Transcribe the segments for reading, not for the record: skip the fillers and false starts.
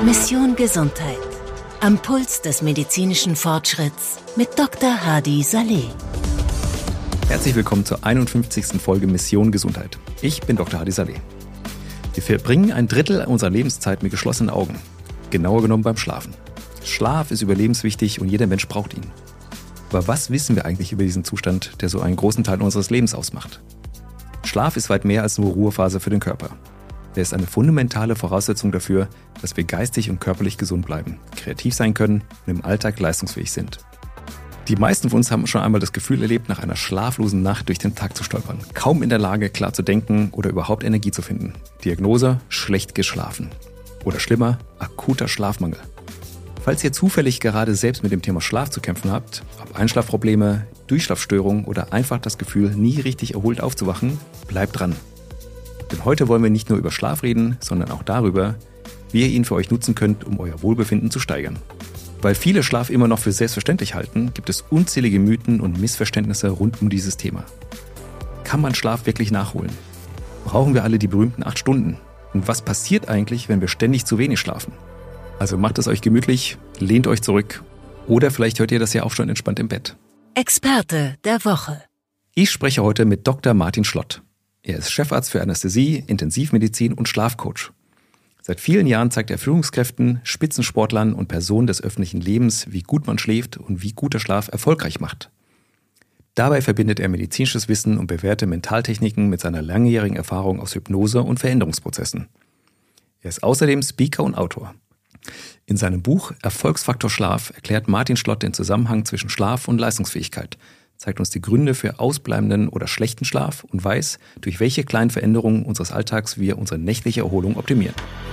Mission Gesundheit. Am Puls des medizinischen Fortschritts mit Dr. Hadi Saleh. Herzlich willkommen zur 51. Folge Mission Gesundheit. Ich bin Dr. Hadi Saleh. Wir verbringen ein Drittel unserer Lebenszeit mit geschlossenen Augen. Genauer genommen beim Schlafen. Schlaf ist überlebenswichtig und jeder Mensch braucht ihn. Aber was wissen wir eigentlich über diesen Zustand, der so einen großen Teil unseres Lebens ausmacht? Schlaf ist weit mehr als nur Ruhephase für den Körper. Er ist eine fundamentale Voraussetzung dafür, dass wir geistig und körperlich gesund bleiben, kreativ sein können und im Alltag leistungsfähig sind. Die meisten von uns haben schon einmal das Gefühl erlebt, nach einer schlaflosen Nacht durch den Tag zu stolpern, kaum in der Lage, klar zu denken oder überhaupt Energie zu finden. Diagnose: schlecht geschlafen. Oder schlimmer, akuter Schlafmangel. Falls ihr zufällig gerade selbst mit dem Thema Schlaf zu kämpfen habt, ob Einschlafprobleme, Durchschlafstörungen oder einfach das Gefühl, nie richtig erholt aufzuwachen, bleibt dran. Denn heute wollen wir nicht nur über Schlaf reden, sondern auch darüber, wie ihr ihn für euch nutzen könnt, um euer Wohlbefinden zu steigern. Weil viele Schlaf immer noch für selbstverständlich halten, gibt es unzählige Mythen und Missverständnisse rund um dieses Thema. Kann man Schlaf wirklich nachholen? Brauchen wir alle die berühmten 8 Stunden? Und was passiert eigentlich, wenn wir ständig zu wenig schlafen? Also macht es euch gemütlich, lehnt euch zurück oder vielleicht hört ihr das ja auch schon entspannt im Bett. Experte der Woche. Ich spreche heute mit Dr. Martin Schlott. Er ist Chefarzt für Anästhesie, Intensivmedizin und Schlafcoach. Seit vielen Jahren zeigt er Führungskräften, Spitzensportlern und Personen des öffentlichen Lebens, wie gut man schläft und wie guter Schlaf erfolgreich macht. Dabei verbindet er medizinisches Wissen und bewährte Mentaltechniken mit seiner langjährigen Erfahrung aus Hypnose und Veränderungsprozessen. Er ist außerdem Speaker und Autor. In seinem Buch Erfolgsfaktor Schlaf erklärt Martin Schlott den Zusammenhang zwischen Schlaf und Leistungsfähigkeit, zeigt uns die Gründe für ausbleibenden oder schlechten Schlaf und weiß, durch welche kleinen Veränderungen unseres Alltags wir unsere nächtliche Erholung optimieren.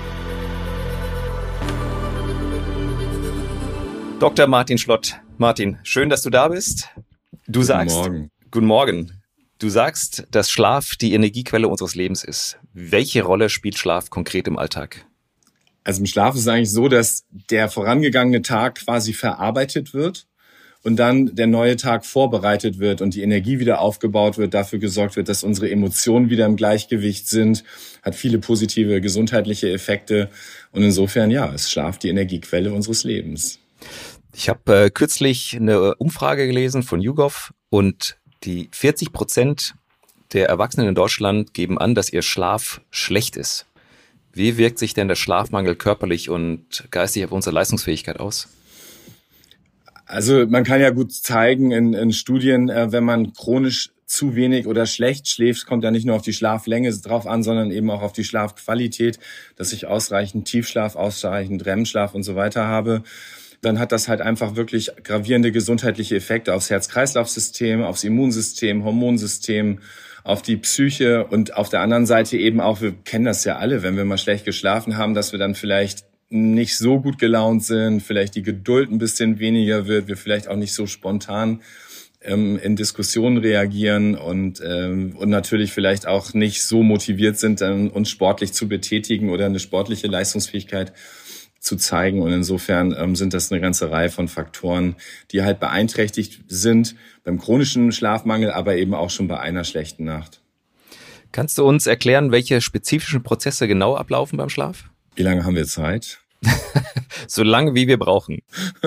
Dr. Martin Schlott. Martin, schön, dass du da bist. Guten Morgen. Du sagst, dass Schlaf die Energiequelle unseres Lebens ist. Welche Rolle spielt Schlaf konkret im Alltag? Also im Schlaf ist es eigentlich so, dass der vorangegangene Tag quasi verarbeitet wird und dann der neue Tag vorbereitet wird und die Energie wieder aufgebaut wird, dafür gesorgt wird, dass unsere Emotionen wieder im Gleichgewicht sind, hat viele positive gesundheitliche Effekte und insofern, ja, ist Schlaf die Energiequelle unseres Lebens. Ich habe kürzlich eine Umfrage gelesen von YouGov und die 40% der Erwachsenen in Deutschland geben an, dass ihr Schlaf schlecht ist. Wie wirkt sich denn der Schlafmangel körperlich und geistig auf unsere Leistungsfähigkeit aus? Also man kann ja gut zeigen in Studien, wenn man chronisch zu wenig oder schlecht schläft, kommt ja nicht nur auf die Schlaflänge drauf an, sondern eben auch auf die Schlafqualität, dass ich ausreichend Tiefschlaf, ausreichend REM-Schlaf und so weiter habe. Dann hat das halt einfach wirklich gravierende gesundheitliche Effekte aufs Herz-Kreislauf-System, aufs Immunsystem, Hormonsystem, auf die Psyche und auf der anderen Seite eben auch, wir kennen das ja alle, wenn wir mal schlecht geschlafen haben, dass wir dann vielleicht nicht so gut gelaunt sind, vielleicht die Geduld ein bisschen weniger wird, wir vielleicht auch nicht so spontan in Diskussionen reagieren und natürlich vielleicht auch nicht so motiviert sind, uns sportlich zu betätigen oder eine sportliche Leistungsfähigkeit zu zeigen. Und insofern sind das eine ganze Reihe von Faktoren, die halt beeinträchtigt sind beim chronischen Schlafmangel, aber eben auch schon bei einer schlechten Nacht. Kannst du uns erklären, welche spezifischen Prozesse genau ablaufen beim Schlaf? Wie lange haben wir Zeit? So lange, wie wir brauchen.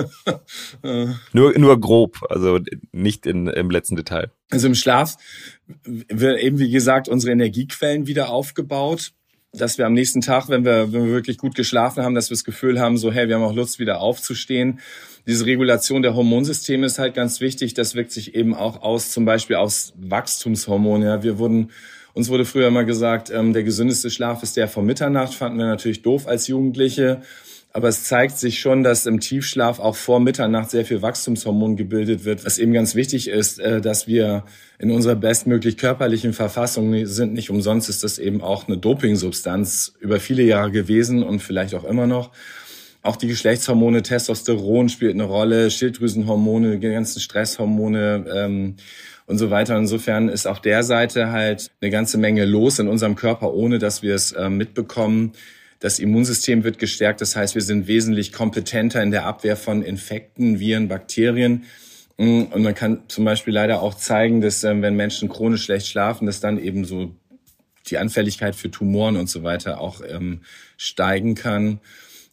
Nur grob, also nicht im letzten Detail. Also im Schlaf wird eben, wie gesagt, unsere Energiequellen wieder aufgebaut, dass wir am nächsten Tag, wenn wir wirklich gut geschlafen haben, dass wir das Gefühl haben, so hey, wir haben auch Lust, wieder aufzustehen. Diese Regulation der Hormonsysteme ist halt ganz wichtig. Das wirkt sich eben auch aus, zum Beispiel aus Wachstumshormonen. Ja, uns wurde früher immer gesagt, der gesündeste Schlaf ist der vor Mitternacht. Fanden wir natürlich doof als Jugendliche. Aber es zeigt sich schon, dass im Tiefschlaf auch vor Mitternacht sehr viel Wachstumshormon gebildet wird, was eben ganz wichtig ist, dass wir in unserer bestmöglich körperlichen Verfassung sind. Nicht umsonst ist das eben auch eine Dopingsubstanz über viele Jahre gewesen und vielleicht auch immer noch. Auch die Geschlechtshormone, Testosteron spielt eine Rolle, Schilddrüsenhormone, die ganzen Stresshormone und so weiter. Insofern ist auf der Seite halt eine ganze Menge los in unserem Körper, ohne dass wir es mitbekommen. Das Immunsystem wird gestärkt, das heißt, wir sind wesentlich kompetenter in der Abwehr von Infekten, Viren, Bakterien. Und man kann zum Beispiel leider auch zeigen, dass wenn Menschen chronisch schlecht schlafen, dass dann eben so die Anfälligkeit für Tumoren und so weiter auch steigen kann.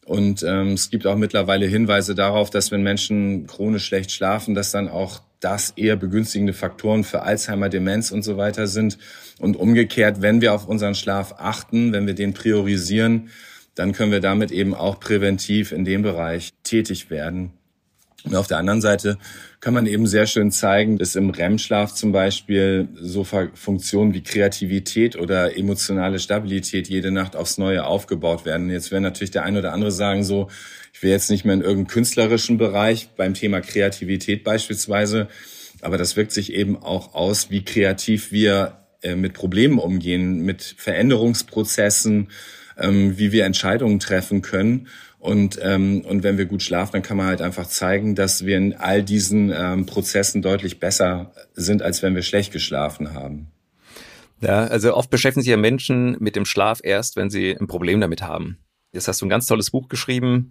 Und es gibt auch mittlerweile Hinweise darauf, dass wenn Menschen chronisch schlecht schlafen, dass dann auch das eher begünstigende Faktoren für Alzheimer, Demenz und so weiter sind. Und umgekehrt, wenn wir auf unseren Schlaf achten, wenn wir den priorisieren, dann können wir damit eben auch präventiv in dem Bereich tätig werden. Und auf der anderen Seite kann man eben sehr schön zeigen, dass im REM-Schlaf zum Beispiel so Funktionen wie Kreativität oder emotionale Stabilität jede Nacht aufs Neue aufgebaut werden. Jetzt werden natürlich der ein oder andere sagen so, ich will jetzt nicht mehr in irgendeinem künstlerischen Bereich, beim Thema Kreativität beispielsweise, aber das wirkt sich eben auch aus, wie kreativ wir mit Problemen umgehen, mit Veränderungsprozessen, wie wir Entscheidungen treffen können. Und wenn wir gut schlafen, dann kann man halt einfach zeigen, dass wir in all diesen Prozessen deutlich besser sind, als wenn wir schlecht geschlafen haben. Ja, also oft beschäftigen sich ja Menschen mit dem Schlaf erst, wenn sie ein Problem damit haben. Jetzt hast du ein ganz tolles Buch geschrieben.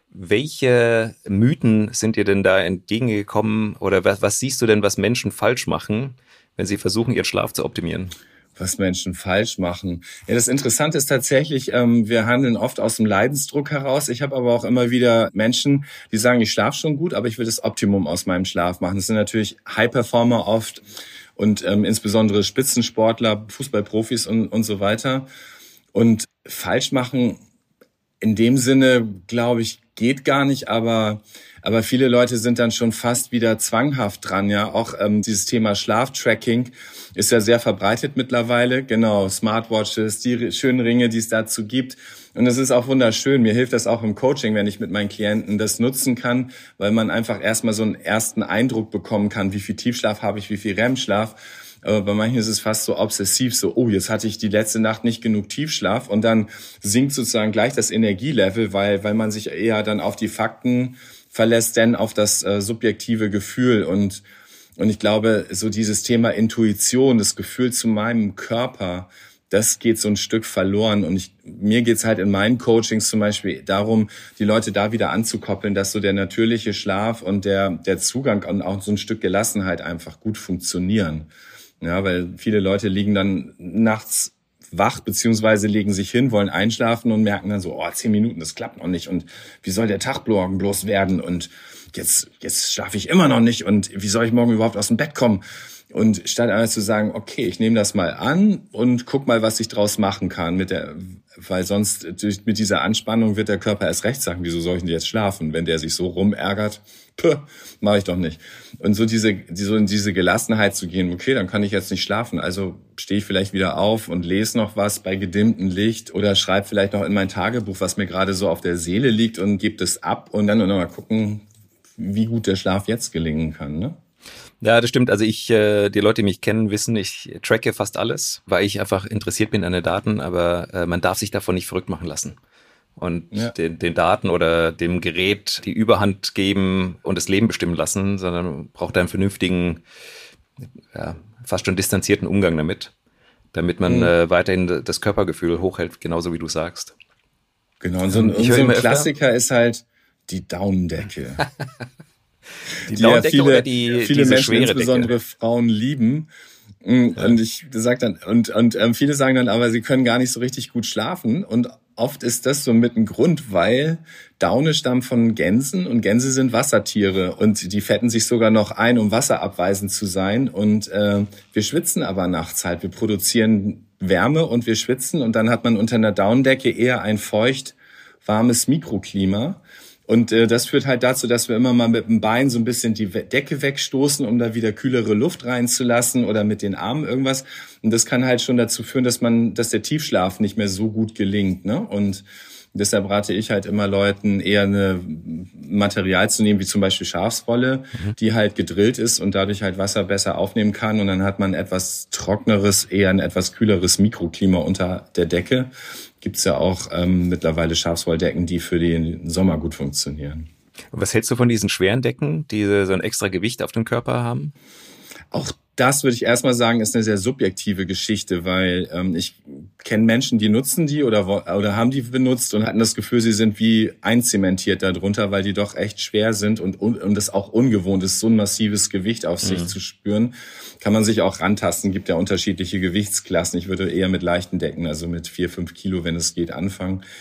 Welche Mythen sind dir denn da entgegengekommen oder was siehst du denn, was Menschen falsch machen, wenn sie versuchen, ihren Schlaf zu optimieren? Was Menschen falsch machen. Ja, das Interessante ist tatsächlich, wir handeln oft aus dem Leidensdruck heraus. Ich habe aber auch immer wieder Menschen, die sagen, ich schlafe schon gut, aber ich will das Optimum aus meinem Schlaf machen. Das sind natürlich High-Performer oft und insbesondere Spitzensportler, Fußballprofis und so weiter. Und falsch machen in dem Sinne, glaube ich, geht gar nicht, aber viele Leute sind dann schon fast wieder zwanghaft dran, ja. Auch dieses Thema Schlaftracking ist ja sehr verbreitet mittlerweile. Genau, Smartwatches, die schönen Ringe, die es dazu gibt. Und es ist auch wunderschön. Mir hilft das auch im Coaching, wenn ich mit meinen Klienten das nutzen kann, weil man einfach erstmal so einen ersten Eindruck bekommen kann, wie viel Tiefschlaf habe ich, wie viel REM-Schlaf. Aber bei manchen ist es fast so obsessiv, so, oh, jetzt hatte ich die letzte Nacht nicht genug Tiefschlaf und dann sinkt sozusagen gleich das Energielevel, weil man sich eher dann auf die Fakten verlässt, denn auf das subjektive Gefühl. Und ich glaube, so dieses Thema Intuition, das Gefühl zu meinem Körper, das geht so ein Stück verloren. Und mir geht's halt in meinen Coachings zum Beispiel darum, die Leute da wieder anzukoppeln, dass so der natürliche Schlaf und der Zugang und auch so ein Stück Gelassenheit einfach gut funktionieren. Ja, weil viele Leute liegen dann nachts wach, beziehungsweise legen sich hin, wollen einschlafen und merken dann so, 10 Minuten, das klappt noch nicht und wie soll der Tag morgen bloß werden und jetzt schlafe ich immer noch nicht und wie soll ich morgen überhaupt aus dem Bett kommen? Und statt einmal zu sagen, okay, ich nehme das mal an und guck mal, was ich draus machen kann weil sonst mit dieser Anspannung wird der Körper erst recht sagen, wieso soll ich denn jetzt schlafen? Wenn der sich so rumärgert, mache ich doch nicht. Und so in diese Gelassenheit zu gehen, okay, dann kann ich jetzt nicht schlafen, also stehe ich vielleicht wieder auf und lese noch was bei gedimmtem Licht oder schreibe vielleicht noch in mein Tagebuch, was mir gerade so auf der Seele liegt und gebe das ab und dann mal gucken, wie gut der Schlaf jetzt gelingen kann, ne? Ja, das stimmt. Also die Leute, die mich kennen, wissen, ich tracke fast alles, weil ich einfach interessiert bin an den Daten, aber man darf sich davon nicht verrückt machen lassen. Und den Daten oder dem Gerät die Überhand geben und das Leben bestimmen lassen, sondern man braucht einen vernünftigen, fast schon distanzierten Umgang damit man weiterhin das Körpergefühl hochhält, genauso wie du sagst. Genau, und so ein Klassiker ist halt die Daunendecke. Die Daunendecke oder viele Menschen, insbesondere Decke? Frauen, lieben. Und ich sag dann, und viele sagen dann, aber sie können gar nicht so richtig gut schlafen. Und oft ist das so mit ein Grund, weil Daune stammt von Gänsen und Gänse sind Wassertiere und die fetten sich sogar noch ein, um wasserabweisend zu sein. Und wir schwitzen aber nachts halt. Wir produzieren Wärme und wir schwitzen und dann hat man unter einer Daunendecke eher ein feucht, warmes Mikroklima. Und das führt halt dazu, dass wir immer mal mit dem Bein so ein bisschen die Decke wegstoßen, um da wieder kühlere Luft reinzulassen oder mit den Armen irgendwas. Und das kann halt schon dazu führen, dass der Tiefschlaf nicht mehr so gut gelingt, ne? Und deshalb rate ich halt immer Leuten, eher ein Material zu nehmen, wie zum Beispiel Schafswolle, die halt gedrillt ist und dadurch halt Wasser besser aufnehmen kann. Und dann hat man etwas trockeneres, eher ein etwas kühleres Mikroklima unter der Decke. Gibt's ja auch mittlerweile Schafswolldecken, die für den Sommer gut funktionieren. Und was hältst du von diesen schweren Decken, die so ein extra Gewicht auf dem Körper haben? Auch das würde ich erstmal sagen, ist eine sehr subjektive Geschichte, weil ich kenne Menschen, die nutzen die oder haben die benutzt und hatten das Gefühl, sie sind wie einzementiert darunter, weil die doch echt schwer sind und das auch ungewohnt ist, so ein massives Gewicht auf sich zu spüren. Kann man sich auch rantasten, gibt ja unterschiedliche Gewichtsklassen. Ich würde eher mit leichten Decken, also mit 4-5 Kilo, wenn es geht, anfangen.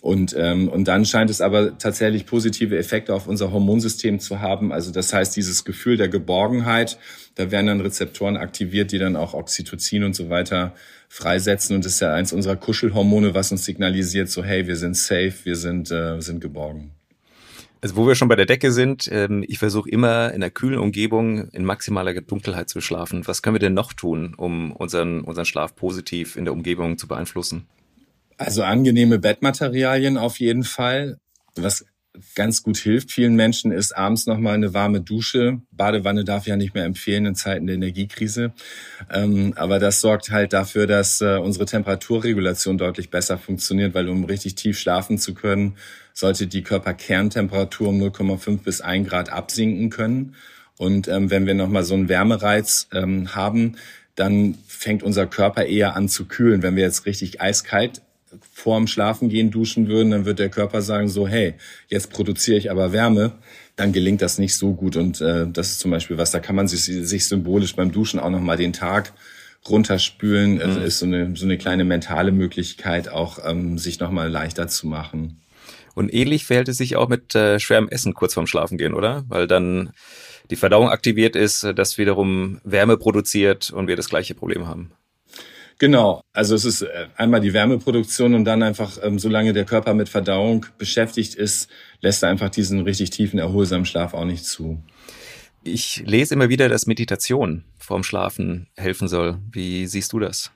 Und dann scheint es aber tatsächlich positive Effekte auf unser Hormonsystem zu haben. Also das heißt, dieses Gefühl der Geborgenheit, da werden dann Rezeptoren aktiviert, die dann auch Oxytocin und so weiter freisetzen. Und das ist ja eins unserer Kuschelhormone, was uns signalisiert, so hey, wir sind safe, wir sind geborgen. Also wo wir schon bei der Decke sind, ich versuche immer in einer kühlen Umgebung in maximaler Dunkelheit zu schlafen. Was können wir denn noch tun, um unseren Schlaf positiv in der Umgebung zu beeinflussen? Also angenehme Bettmaterialien auf jeden Fall. Was ganz gut hilft vielen Menschen ist abends nochmal eine warme Dusche. Badewanne darf ich ja nicht mehr empfehlen in Zeiten der Energiekrise. Aber das sorgt halt dafür, dass unsere Temperaturregulation deutlich besser funktioniert, weil um richtig tief schlafen zu können, sollte die Körperkerntemperatur um 0,5 bis 1 Grad absinken können. Und wenn wir nochmal so einen Wärmereiz haben, dann fängt unser Körper eher an zu kühlen. Wenn wir jetzt richtig eiskalt vorm Schlafengehen duschen würden, dann wird der Körper sagen so, hey, jetzt produziere ich aber Wärme, dann gelingt das nicht so gut. Und das ist zum Beispiel was, da kann man sich symbolisch beim Duschen auch nochmal den Tag runterspülen. Also ist so eine kleine mentale Möglichkeit, auch sich nochmal leichter zu machen. Und ähnlich verhält es sich auch mit schwerem Essen kurz vorm Schlafengehen, oder? Weil dann die Verdauung aktiviert ist, das wiederum Wärme produziert und wir das gleiche Problem haben. Genau, also es ist einmal die Wärmeproduktion und dann einfach, solange der Körper mit Verdauung beschäftigt ist, lässt er einfach diesen richtig tiefen, erholsamen Schlaf auch nicht zu. Ich lese immer wieder, dass Meditation vorm Schlafen helfen soll. Wie siehst du das?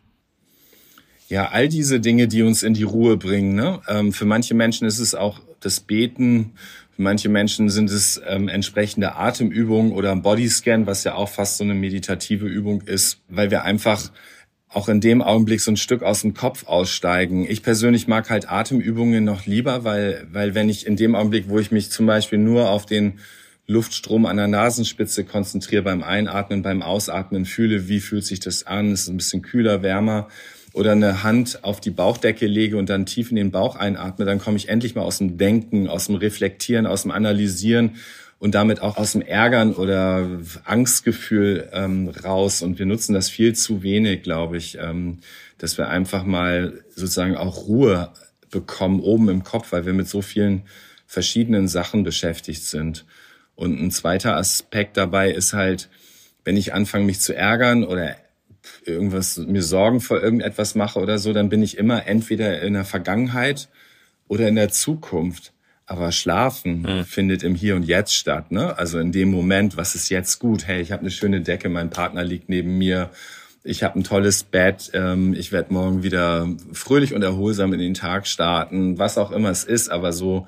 Ja, all diese Dinge, die uns in die Ruhe bringen, ne? Für manche Menschen ist es auch das Beten, für manche Menschen sind es entsprechende Atemübungen oder ein Bodyscan, was ja auch fast so eine meditative Übung ist, weil wir einfach auch in dem Augenblick so ein Stück aus dem Kopf aussteigen. Ich persönlich mag halt Atemübungen noch lieber, weil wenn ich in dem Augenblick, wo ich mich zum Beispiel nur auf den Luftstrom an der Nasenspitze konzentriere, beim Einatmen, beim Ausatmen fühle, wie fühlt sich das an, ist es ein bisschen kühler, wärmer, oder eine Hand auf die Bauchdecke lege und dann tief in den Bauch einatme, dann komme ich endlich mal aus dem Denken, aus dem Reflektieren, aus dem Analysieren und damit auch aus dem Ärgern oder Angstgefühl raus. Und wir nutzen das viel zu wenig, glaube ich, dass wir einfach mal sozusagen auch Ruhe bekommen oben im Kopf, weil wir mit so vielen verschiedenen Sachen beschäftigt sind. Und ein zweiter Aspekt dabei ist halt, wenn ich anfange, mich zu ärgern oder mir Sorgen vor irgendetwas mache oder so, dann bin ich immer entweder in der Vergangenheit oder in der Zukunft. Aber Schlafen findet im Hier und Jetzt statt, ne? Also in dem Moment, was ist jetzt gut? Hey, ich habe eine schöne Decke, mein Partner liegt neben mir, ich habe ein tolles Bett, ich werde morgen wieder fröhlich und erholsam in den Tag starten, was auch immer es ist, aber so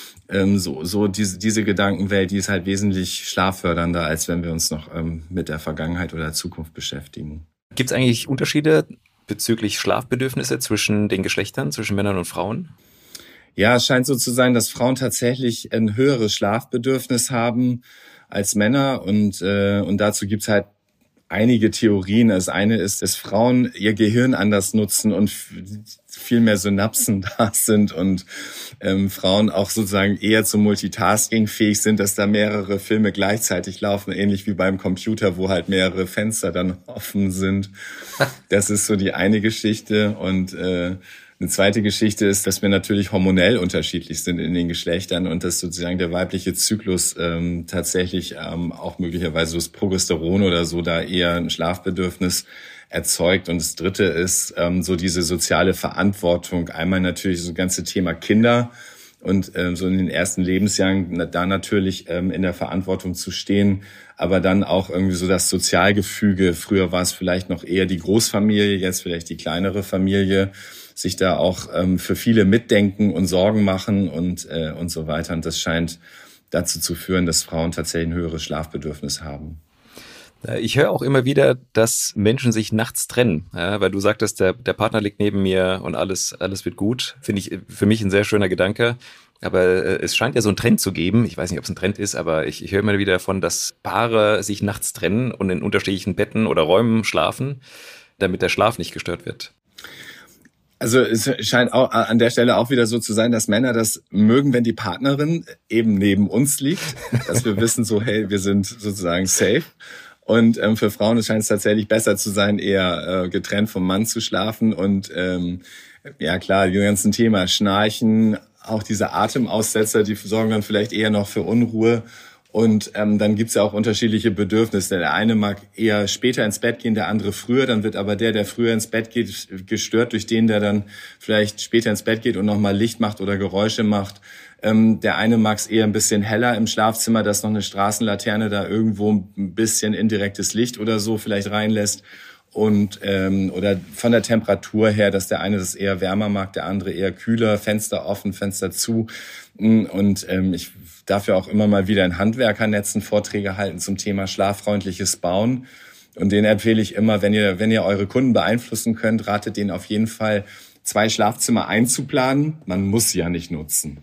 diese Gedankenwelt, die ist halt wesentlich schlaffördernder, als wenn wir uns noch mit der Vergangenheit oder der Zukunft beschäftigen. Gibt es eigentlich Unterschiede bezüglich Schlafbedürfnisse zwischen den Geschlechtern, zwischen Männern und Frauen? Ja, es scheint so zu sein, dass Frauen tatsächlich ein höheres Schlafbedürfnis haben als Männer und dazu gibt's halt einige Theorien. Das eine ist, dass Frauen ihr Gehirn anders nutzen und viel mehr Synapsen da sind und Frauen auch sozusagen eher zum Multitasking fähig sind, dass da mehrere Filme gleichzeitig laufen, ähnlich wie beim Computer, wo halt mehrere Fenster dann offen sind. Das ist so die eine Geschichte. Und eine zweite Geschichte ist, dass wir natürlich hormonell unterschiedlich sind in den Geschlechtern und dass sozusagen der weibliche Zyklus tatsächlich auch möglicherweise das Progesteron oder so da eher ein Schlafbedürfnis erzeugt. Und das dritte ist so diese soziale Verantwortung. Einmal natürlich das ganze Thema Kinder und so in den ersten Lebensjahren da natürlich in der Verantwortung zu stehen, aber dann auch irgendwie so das Sozialgefüge. Früher war es vielleicht noch eher die Großfamilie, jetzt vielleicht die kleinere Familie, sich da auch für viele mitdenken und Sorgen machen und so weiter. Und das scheint dazu zu führen, dass Frauen tatsächlich ein höheres Schlafbedürfnis haben. Ich höre auch immer wieder, dass Menschen sich nachts trennen, ja, weil du sagtest, der Partner liegt neben mir und alles wird gut. Finde ich für mich ein sehr schöner Gedanke. Aber es scheint ja so einen Trend zu geben. Ich weiß nicht, ob es ein Trend ist, aber ich höre immer wieder davon, dass Paare sich nachts trennen und in unterschiedlichen Betten oder Räumen schlafen, damit der Schlaf nicht gestört wird. Also es scheint auch an der Stelle auch wieder so zu sein, dass Männer das mögen, wenn die Partnerin eben neben uns liegt, dass wir wissen so, hey, wir sind sozusagen safe. Und für Frauen scheint es tatsächlich besser zu sein, eher getrennt vom Mann zu schlafen und Ja klar, die ganzen Thema Schnarchen, auch diese Atemaussetzer, die sorgen dann vielleicht eher noch für Unruhe. Und dann gibt's ja auch unterschiedliche Bedürfnisse. Der eine mag eher später ins Bett gehen, der andere früher. Dann wird aber der früher ins Bett geht, gestört durch den, der dann vielleicht später ins Bett geht und nochmal Licht macht oder Geräusche macht. Der eine mag's eher ein bisschen heller im Schlafzimmer, dass noch eine Straßenlaterne da irgendwo ein bisschen indirektes Licht oder so vielleicht reinlässt. Und oder von der Temperatur her, dass der eine das eher wärmer mag, der andere eher kühler, Fenster offen, Fenster zu. Und ich darf ja auch immer mal wieder in Handwerkernetzen Vorträge halten zum Thema schlaffreundliches Bauen. Und den empfehle ich immer, wenn ihr eure Kunden beeinflussen könnt, ratet denen auf jeden Fall 2 Schlafzimmer einzuplanen. Man muss sie ja nicht nutzen.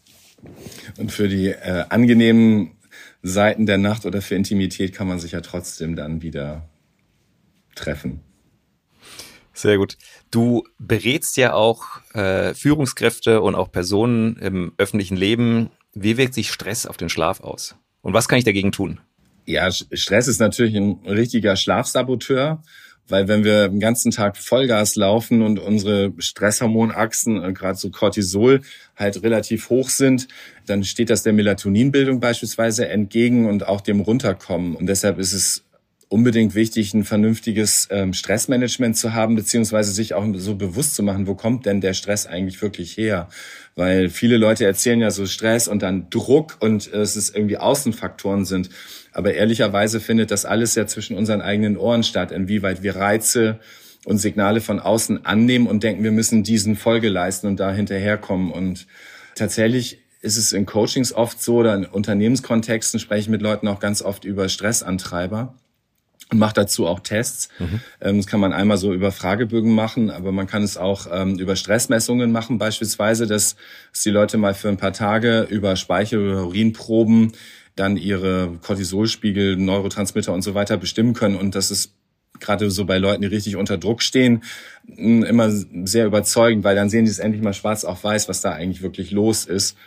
Und für die angenehmen Seiten der Nacht oder für Intimität kann man sich ja trotzdem dann wieder treffen. Sehr gut. Du berätst ja auch Führungskräfte und auch Personen im öffentlichen Leben. Wie wirkt sich Stress auf den Schlaf aus? Und was kann ich dagegen tun? Ja, Stress ist natürlich ein richtiger Schlafsaboteur, weil wenn wir den ganzen Tag Vollgas laufen und unsere Stresshormonachsen, gerade so Cortisol, halt relativ hoch sind, dann steht das der Melatoninbildung beispielsweise entgegen und auch dem Runterkommen. Und deshalb ist es unbedingt wichtig, ein vernünftiges Stressmanagement zu haben, beziehungsweise sich auch so bewusst zu machen, wo kommt denn der Stress eigentlich wirklich her? Weil viele Leute erzählen ja so Stress und dann Druck und es ist irgendwie Außenfaktoren sind. Aber ehrlicherweise findet das alles ja zwischen unseren eigenen Ohren statt, inwieweit wir Reize und Signale von außen annehmen und denken, wir müssen diesen Folge leisten und da hinterherkommen. Und tatsächlich ist es in Coachings oft so, oder in Unternehmenskontexten spreche ich mit Leuten auch ganz oft über Stressantreiber. Und macht dazu auch Tests. Das kann man einmal so über Fragebögen machen, aber man kann es auch über Stressmessungen machen, beispielsweise, dass die Leute mal für ein paar Tage über Speichel- oder Urinproben dann ihre Cortisolspiegel, Neurotransmitter und so weiter bestimmen können. Und das ist gerade so bei Leuten, die richtig unter Druck stehen, immer sehr überzeugend, weil dann sehen die es endlich mal schwarz auf weiß, was da eigentlich wirklich los ist.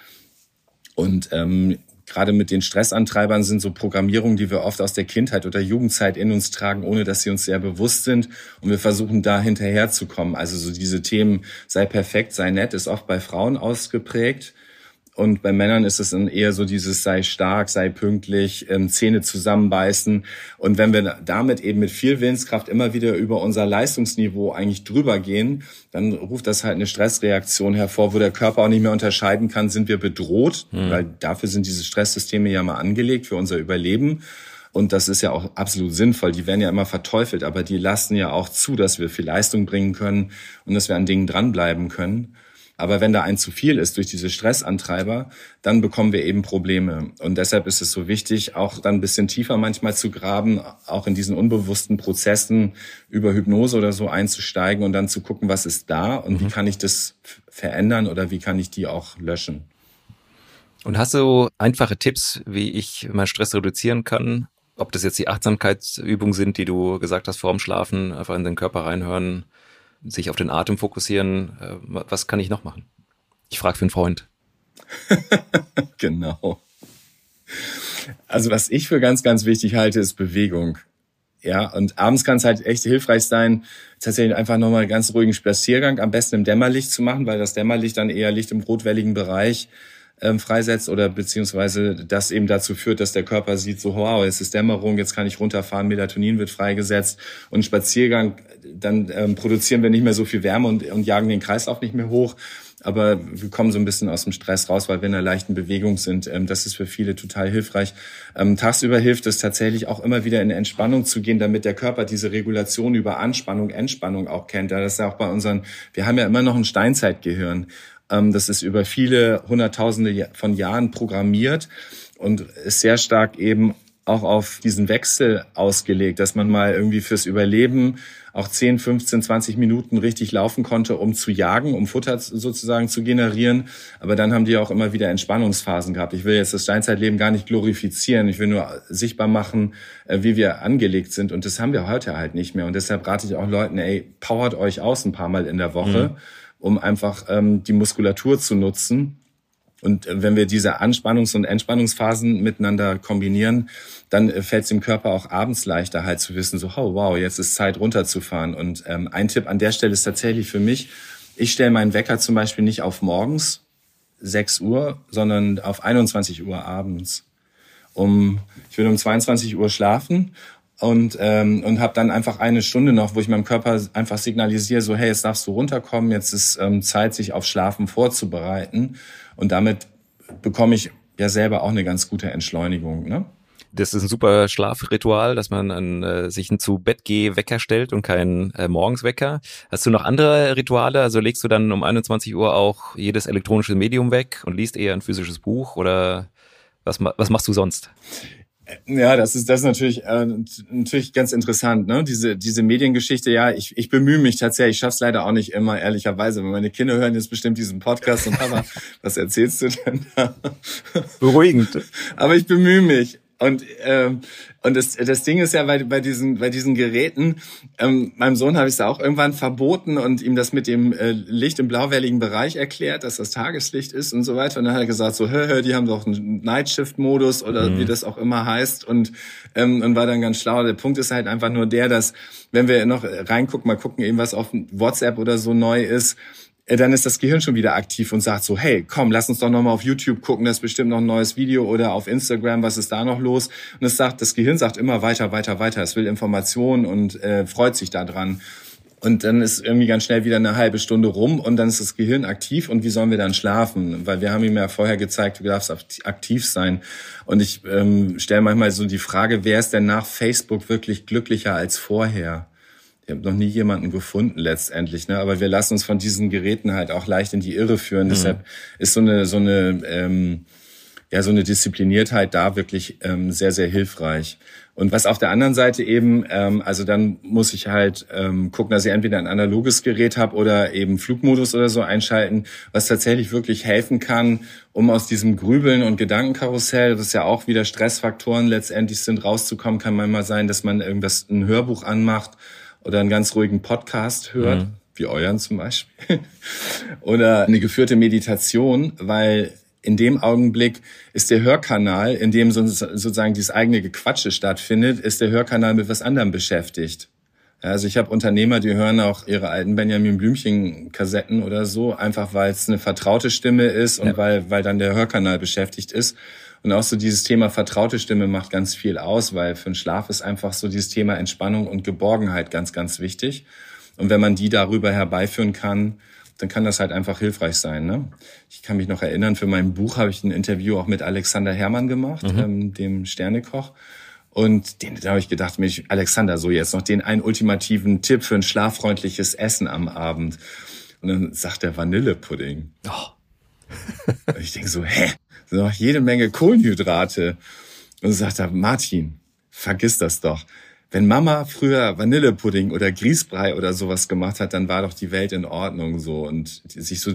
Und gerade mit den Stressantreibern sind so Programmierungen, die wir oft aus der Kindheit oder Jugendzeit in uns tragen, ohne dass sie uns sehr bewusst sind. Und wir versuchen da hinterherzukommen. Also so diese Themen, sei perfekt, sei nett, ist oft bei Frauen ausgeprägt. Und bei Männern ist es dann eher so dieses sei stark, sei pünktlich, Zähne zusammenbeißen. Und wenn wir damit eben mit viel Willenskraft immer wieder über unser Leistungsniveau eigentlich drüber gehen, dann ruft das halt eine Stressreaktion hervor, wo der Körper auch nicht mehr unterscheiden kann, sind wir bedroht, weil dafür sind diese Stresssysteme ja mal angelegt für unser Überleben. Und das ist ja auch absolut sinnvoll. Die werden ja immer verteufelt, aber die lassen ja auch zu, dass wir viel Leistung bringen können und dass wir an Dingen dranbleiben können. Aber wenn da ein zu viel ist durch diese Stressantreiber, dann bekommen wir eben Probleme. Und deshalb ist es so wichtig, auch dann ein bisschen tiefer manchmal zu graben, auch in diesen unbewussten Prozessen über Hypnose oder so einzusteigen und dann zu gucken, was ist da und wie kann ich das verändern oder wie kann ich die auch löschen. Und hast du einfache Tipps, wie ich meinen Stress reduzieren kann? Ob das jetzt die Achtsamkeitsübungen sind, die du gesagt hast, vorm Schlafen, einfach in den Körper reinhören, sich auf den Atem fokussieren. Was kann ich noch machen? Ich frage für einen Freund. Genau. Also was ich für ganz, ganz wichtig halte, ist Bewegung. Ja, und abends kann es halt echt hilfreich sein, tatsächlich einfach nochmal einen ganz ruhigen Spaziergang, am besten im Dämmerlicht zu machen, weil das Dämmerlicht dann eher Licht im rotwelligen Bereich freisetzt oder beziehungsweise das eben dazu führt, dass der Körper sieht, so wow, jetzt ist Dämmerung, jetzt kann ich runterfahren, Melatonin wird freigesetzt und Spaziergang, dann produzieren wir nicht mehr so viel Wärme und jagen den Kreislauf nicht mehr hoch, aber wir kommen so ein bisschen aus dem Stress raus, weil wir in einer leichten Bewegung sind. Das ist für viele total hilfreich. Tagsüber hilft es tatsächlich auch immer wieder in Entspannung zu gehen, damit der Körper diese Regulation über Anspannung, Entspannung auch kennt. Das ist ja auch bei wir haben ja immer noch ein Steinzeitgehirn. Das ist über viele Hunderttausende von Jahren programmiert und ist sehr stark eben auch auf diesen Wechsel ausgelegt, dass man mal irgendwie fürs Überleben auch 10, 15, 20 Minuten richtig laufen konnte, um zu jagen, um Futter sozusagen zu generieren. Aber dann haben die auch immer wieder Entspannungsphasen gehabt. Ich will jetzt das Steinzeitleben gar nicht glorifizieren. Ich will nur sichtbar machen, wie wir angelegt sind. Und das haben wir heute halt nicht mehr. Und deshalb rate ich auch Leuten, powert euch aus ein paar Mal in der Woche, um einfach die Muskulatur zu nutzen. Und wenn wir diese Anspannungs- und Entspannungsphasen miteinander kombinieren, dann fällt es dem Körper auch abends leichter halt zu wissen, so, oh wow, jetzt ist Zeit runterzufahren. Und ein Tipp an der Stelle ist tatsächlich für mich, Ich stelle meinen Wecker zum Beispiel nicht auf morgens 6 Uhr, sondern auf 21 Uhr abends. Ich will um 22 Uhr schlafen und habe dann einfach eine Stunde noch, wo ich meinem Körper einfach signalisiere, so hey, jetzt darfst du runterkommen, jetzt ist Zeit, sich auf Schlafen vorzubereiten. Und damit bekomme ich ja selber auch eine ganz gute Entschleunigung, ne? Das ist ein super Schlafritual, dass man sich einen Zu-Bett-Geh-Wecker stellt und keinen Morgenswecker. Hast du noch andere Rituale? Also legst du dann um 21 Uhr auch jedes elektronische Medium weg und liest eher ein physisches Buch oder was machst du sonst? Ja, das ist natürlich ganz interessant, ne? Diese Mediengeschichte. Ja, ich bemühe mich tatsächlich. Ich schaff's leider auch nicht immer, ehrlicherweise. Wenn meine Kinder hören jetzt bestimmt diesen Podcast und Papa, was erzählst du denn da? Beruhigend. Aber ich bemühe mich. Und das Ding ist ja bei diesen Geräten, meinem Sohn habe ich es auch irgendwann verboten und ihm das mit dem Licht im blauwelligen Bereich erklärt, dass das Tageslicht ist und so weiter. Und dann hat er gesagt, so, die haben doch einen Nightshift-Modus oder wie das auch immer heißt und war dann ganz schlau. Der Punkt ist halt einfach nur der, dass wenn wir noch reingucken, mal gucken eben, was auf WhatsApp oder so neu ist, dann ist das Gehirn schon wieder aktiv und sagt so, hey, komm, lass uns doch nochmal auf YouTube gucken, das ist bestimmt noch ein neues Video oder auf Instagram, was ist da noch los? Und das Gehirn sagt immer weiter, es will Informationen und freut sich da dran. Und dann ist irgendwie ganz schnell wieder eine halbe Stunde rum und dann ist das Gehirn aktiv und wie sollen wir dann schlafen? Weil wir haben ihm ja vorher gezeigt, du darfst aktiv sein. Und ich stelle manchmal so die Frage, wer ist denn nach Facebook wirklich glücklicher als vorher? Ich habe noch nie jemanden gefunden letztendlich, ne? Aber wir lassen uns von diesen Geräten halt auch leicht in die Irre führen. Deshalb ist so eine Diszipliniertheit da wirklich sehr, sehr hilfreich. Und was auf der anderen Seite eben, also dann muss ich halt gucken, dass ich entweder ein analoges Gerät habe oder eben Flugmodus oder so einschalten, was tatsächlich wirklich helfen kann, um aus diesem Grübeln und Gedankenkarussell, das ja auch wieder Stressfaktoren letztendlich sind, rauszukommen. Kann manchmal sein, dass man ein Hörbuch anmacht oder einen ganz ruhigen Podcast hört, wie euren zum Beispiel, oder eine geführte Meditation, weil in dem Augenblick ist der Hörkanal, in dem sozusagen dieses eigene Gequatsche stattfindet, ist der Hörkanal mit was anderem beschäftigt. Also ich habe Unternehmer, die hören auch ihre alten Benjamin Blümchen-Kassetten oder so, einfach weil es eine vertraute Stimme ist und weil dann der Hörkanal beschäftigt ist. Und auch so dieses Thema vertraute Stimme macht ganz viel aus, weil für den Schlaf ist einfach so dieses Thema Entspannung und Geborgenheit ganz, ganz wichtig. Und wenn man die darüber herbeiführen kann, dann kann das halt einfach hilfreich sein, ne? Ich kann mich noch erinnern, für mein Buch habe ich ein Interview auch mit Alexander Herrmann gemacht, dem Sternekoch. Und da habe ich gedacht, Mensch, Alexander, so jetzt noch den einen ultimativen Tipp für ein schlaffreundliches Essen am Abend. Und dann sagt er Vanillepudding. Und ich denke so, sind noch jede Menge Kohlenhydrate. Und dann sagt er, Martin, vergiss das doch. Wenn Mama früher Vanillepudding oder Grießbrei oder sowas gemacht hat, dann war doch die Welt in Ordnung so und sich so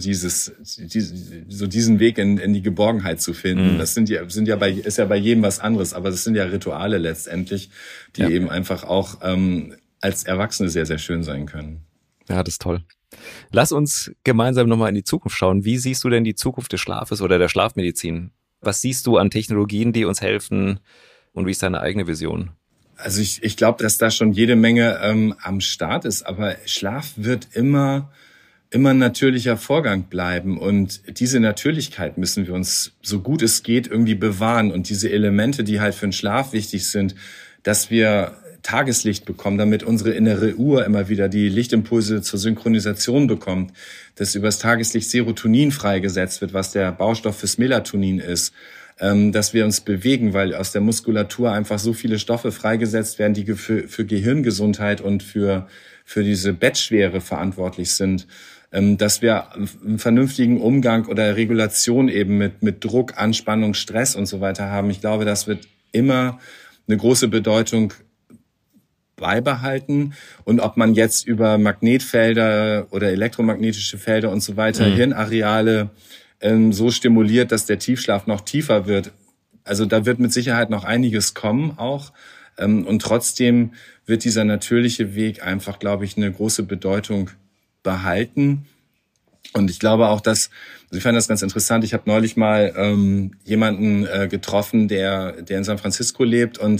diesen Weg in die Geborgenheit zu finden. Das ist ja bei jedem was anderes, aber das sind ja Rituale letztendlich, die eben einfach auch als Erwachsene sehr, sehr schön sein können. Ja, das ist toll. Lass uns gemeinsam nochmal in die Zukunft schauen. Wie siehst du denn die Zukunft des Schlafes oder der Schlafmedizin? Was siehst du an Technologien, die uns helfen und wie ist deine eigene Vision? Also ich glaube, dass da schon jede Menge am Start ist, aber Schlaf wird immer ein natürlicher Vorgang bleiben und diese Natürlichkeit müssen wir uns so gut es geht irgendwie bewahren und diese Elemente, die halt für den Schlaf wichtig sind, dass wir Tageslicht bekommen, damit unsere innere Uhr immer wieder die Lichtimpulse zur Synchronisation bekommt, dass übers Tageslicht Serotonin freigesetzt wird, was der Baustoff fürs Melatonin ist, dass wir uns bewegen, weil aus der Muskulatur einfach so viele Stoffe freigesetzt werden, die für Gehirngesundheit und für diese Bettschwere verantwortlich sind, dass wir einen vernünftigen Umgang oder Regulation eben mit Druck, Anspannung, Stress und so weiter haben. Ich glaube, das wird immer eine große Bedeutung beibehalten. Und ob man jetzt über Magnetfelder oder elektromagnetische Felder und so weiter Hirnareale so stimuliert, dass der Tiefschlaf noch tiefer wird. Also da wird mit Sicherheit noch einiges kommen auch. Und trotzdem wird dieser natürliche Weg einfach, glaube ich, eine große Bedeutung behalten. Und ich glaube auch, also ich fand das ganz interessant. Ich habe neulich mal jemanden getroffen, der in San Francisco lebt und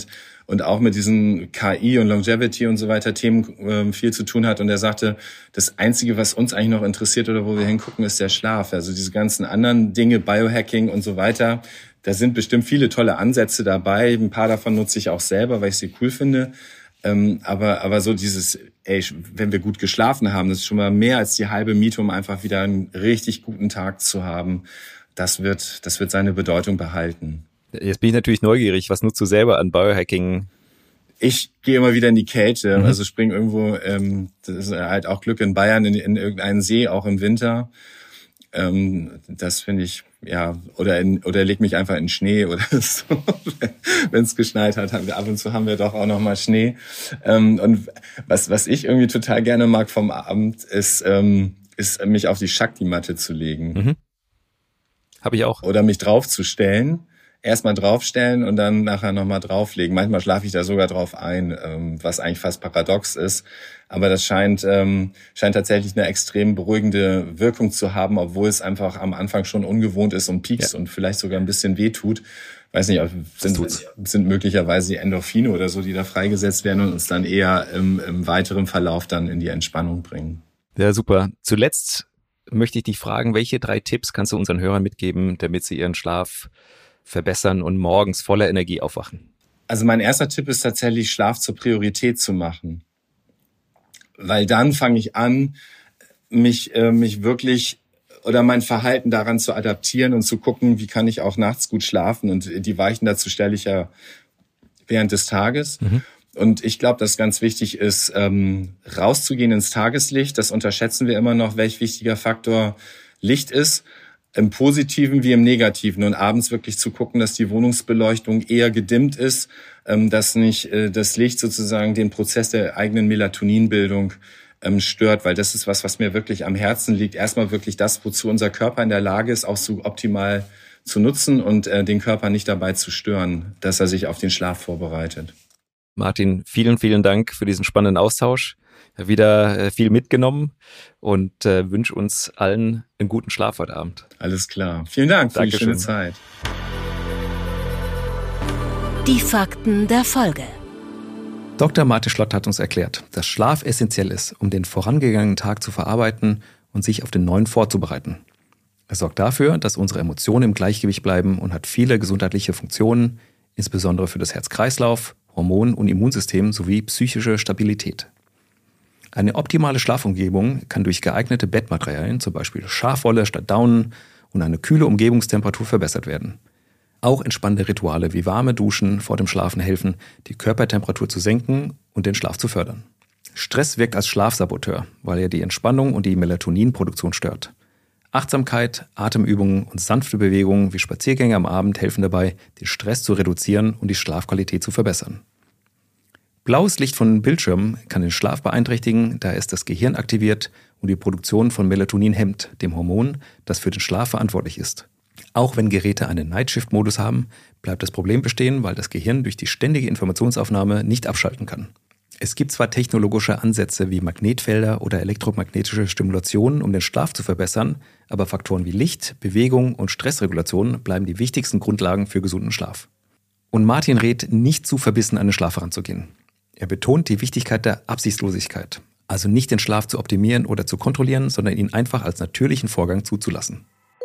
und auch mit diesen KI und Longevity und so weiter Themen viel zu tun hat. Und er sagte, das Einzige, was uns eigentlich noch interessiert oder wo wir hingucken, ist der Schlaf. Also diese ganzen anderen Dinge, Biohacking und so weiter, da sind bestimmt viele tolle Ansätze dabei. Ein paar davon nutze ich auch selber, weil ich sie cool finde. Aber so dieses, wenn wir gut geschlafen haben, das ist schon mal mehr als die halbe Miete, um einfach wieder einen richtig guten Tag zu haben. Das wird seine Bedeutung behalten. Jetzt bin ich natürlich neugierig. Was nutzt du selber an Biohacking? Ich gehe immer wieder in die Kälte, also springe irgendwo, das ist halt auch Glück in Bayern, in irgendeinen See, auch im Winter. Das finde ich, ja, oder leg mich einfach in Schnee oder so. Wenn es geschneit hat, ab und zu haben wir doch auch noch mal Schnee. Und was ich irgendwie total gerne mag vom Abend, ist mich auf die Shakti-Matte zu legen. Mhm. Habe ich auch. Oder mich draufzustellen. Erstmal draufstellen und dann nachher nochmal drauflegen. Manchmal schlafe ich da sogar drauf ein, was eigentlich fast paradox ist. Aber das scheint tatsächlich eine extrem beruhigende Wirkung zu haben, obwohl es einfach am Anfang schon ungewohnt ist und piekst und vielleicht sogar ein bisschen wehtut. Weiß nicht, sind möglicherweise die Endorphine oder so, die da freigesetzt werden und uns dann eher im weiteren Verlauf dann in die Entspannung bringen. Ja, super. Zuletzt möchte ich dich fragen, welche 3 Tipps kannst du unseren Hörern mitgeben, damit sie ihren Schlaf verbessern und morgens voller Energie aufwachen? Also mein erster Tipp ist tatsächlich, Schlaf zur Priorität zu machen. Weil dann fange ich an, mich wirklich oder mein Verhalten daran zu adaptieren und zu gucken, wie kann ich auch nachts gut schlafen. Und die Weichen dazu stelle ich ja während des Tages. Mhm. Und ich glaube, dass ganz wichtig ist, rauszugehen ins Tageslicht. Das unterschätzen wir immer noch, welch wichtiger Faktor Licht ist. Im Positiven wie im Negativen und abends wirklich zu gucken, dass die Wohnungsbeleuchtung eher gedimmt ist, dass nicht das Licht sozusagen den Prozess der eigenen Melatoninbildung stört, weil das ist was mir wirklich am Herzen liegt. Erstmal wirklich das, wozu unser Körper in der Lage ist, auch so optimal zu nutzen und den Körper nicht dabei zu stören, dass er sich auf den Schlaf vorbereitet. Martin, vielen, vielen Dank für diesen spannenden Austausch. Wieder viel mitgenommen und wünsche uns allen einen guten Schlaf heute Abend. Alles klar. Vielen Dank für die schöne Zeit. Die Fakten der Folge. Dr. Martin Schlott hat uns erklärt, dass Schlaf essentiell ist, um den vorangegangenen Tag zu verarbeiten und sich auf den neuen vorzubereiten. Er sorgt dafür, dass unsere Emotionen im Gleichgewicht bleiben und hat viele gesundheitliche Funktionen, insbesondere für das Herz-Kreislauf, Hormon- und Immunsystem sowie psychische Stabilität. Eine optimale Schlafumgebung kann durch geeignete Bettmaterialien, zum Beispiel Schafwolle statt Daunen, und eine kühle Umgebungstemperatur verbessert werden. Auch entspannende Rituale wie warme Duschen vor dem Schlafen helfen, die Körpertemperatur zu senken und den Schlaf zu fördern. Stress wirkt als Schlafsaboteur, weil er die Entspannung und die Melatoninproduktion stört. Achtsamkeit, Atemübungen und sanfte Bewegungen wie Spaziergänge am Abend helfen dabei, den Stress zu reduzieren und die Schlafqualität zu verbessern. Blaues Licht von Bildschirmen kann den Schlaf beeinträchtigen, da es das Gehirn aktiviert und die Produktion von Melatonin hemmt, dem Hormon, das für den Schlaf verantwortlich ist. Auch wenn Geräte einen Night-Shift-Modus haben, bleibt das Problem bestehen, weil das Gehirn durch die ständige Informationsaufnahme nicht abschalten kann. Es gibt zwar technologische Ansätze wie Magnetfelder oder elektromagnetische Stimulationen, um den Schlaf zu verbessern, aber Faktoren wie Licht, Bewegung und Stressregulation bleiben die wichtigsten Grundlagen für gesunden Schlaf. Und Martin rät, nicht zu verbissen an den Schlaf heranzugehen. Er betont die Wichtigkeit der Absichtslosigkeit, also nicht den Schlaf zu optimieren oder zu kontrollieren, sondern ihn einfach als natürlichen Vorgang zuzulassen.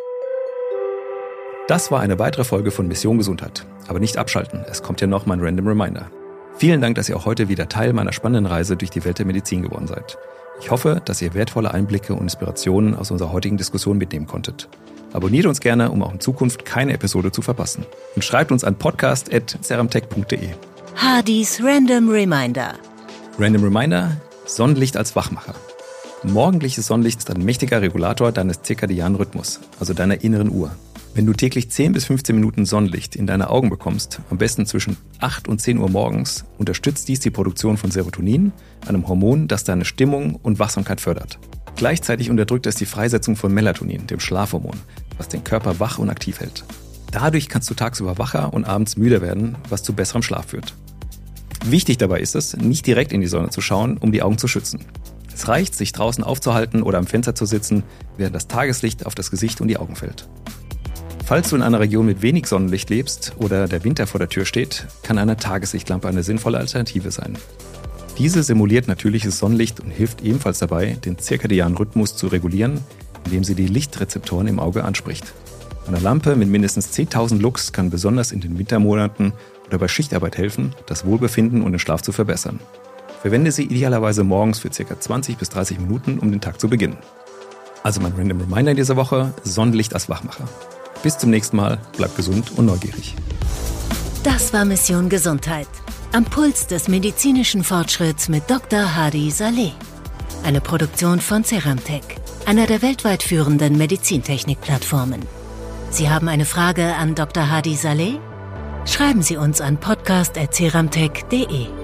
Das war eine weitere Folge von Mission Gesundheit. Aber nicht abschalten, es kommt ja noch mein Random Reminder. Vielen Dank, dass ihr auch heute wieder Teil meiner spannenden Reise durch die Welt der Medizin geworden seid. Ich hoffe, dass ihr wertvolle Einblicke und Inspirationen aus unserer heutigen Diskussion mitnehmen konntet. Abonniert uns gerne, um auch in Zukunft keine Episode zu verpassen. Und schreibt uns an podcast@ceramtech.de. Hardys Random Reminder. Random Reminder: Sonnenlicht als Wachmacher. Morgendliches Sonnenlicht ist ein mächtiger Regulator deines zirkadianen Rhythmus, also deiner inneren Uhr. Wenn du täglich 10 bis 15 Minuten Sonnenlicht in deine Augen bekommst, am besten zwischen 8 und 10 Uhr morgens, unterstützt dies die Produktion von Serotonin, einem Hormon, das deine Stimmung und Wachsamkeit fördert. Gleichzeitig unterdrückt es die Freisetzung von Melatonin, dem Schlafhormon, was den Körper wach und aktiv hält. Dadurch kannst du tagsüber wacher und abends müder werden, was zu besserem Schlaf führt. Wichtig dabei ist es, nicht direkt in die Sonne zu schauen, um die Augen zu schützen. Es reicht, sich draußen aufzuhalten oder am Fenster zu sitzen, während das Tageslicht auf das Gesicht und die Augen fällt. Falls du in einer Region mit wenig Sonnenlicht lebst oder der Winter vor der Tür steht, kann eine Tageslichtlampe eine sinnvolle Alternative sein. Diese simuliert natürliches Sonnenlicht und hilft ebenfalls dabei, den zirkadianen Rhythmus zu regulieren, indem sie die Lichtrezeptoren im Auge anspricht. Eine Lampe mit mindestens 10.000 Lux kann besonders in den Wintermonaten oder bei Schichtarbeit helfen, das Wohlbefinden und den Schlaf zu verbessern. Verwende sie idealerweise morgens für ca. 20 bis 30 Minuten, um den Tag zu beginnen. Also mein Random Reminder in dieser Woche, Sonnenlicht als Wachmacher. Bis zum nächsten Mal, bleib gesund und neugierig. Das war Mission Gesundheit. Am Puls des medizinischen Fortschritts mit Dr. Hadi Saleh. Eine Produktion von Ceramtech, einer der weltweit führenden Medizintechnik-Plattformen. Sie haben eine Frage an Dr. Hadi Saleh? Schreiben Sie uns an podcast@ceramtech.de.